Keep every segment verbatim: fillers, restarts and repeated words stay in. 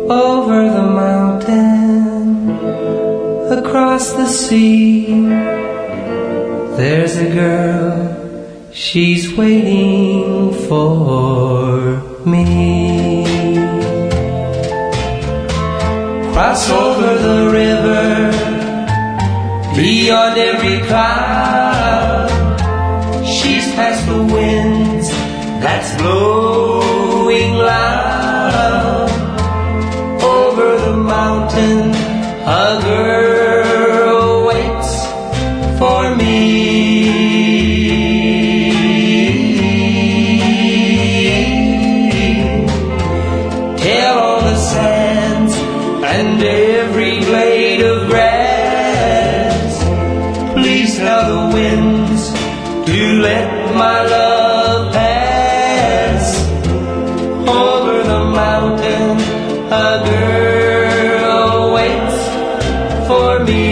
over the mountain, across the sea. There's a girl, she's waiting for me. Cross over the river, beyond every cloud. She's past the winds that's blowing loud. Over the mountain, a girl waits for me. Tell all the sands and every blade of grass, please tell the winds to let my love pass. Over the mountain, a girl waits for me.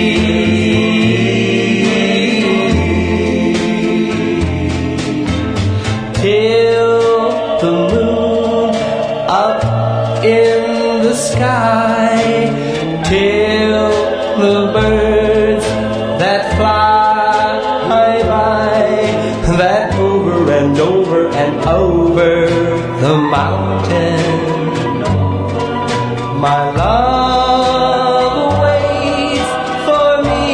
Till the moon up in the sky, till the birds that fly by, that over and over and over the mountain, my love waits for me.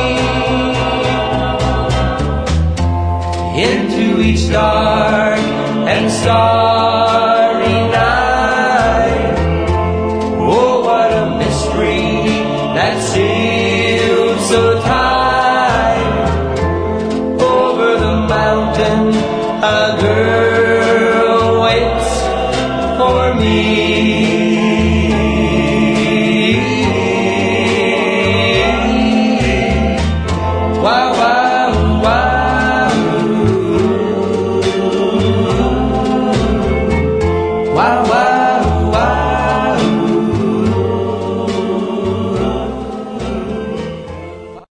Into each dark and starry night, oh, what a mystery that seems so tight. Over the mountain, a girl waits for me.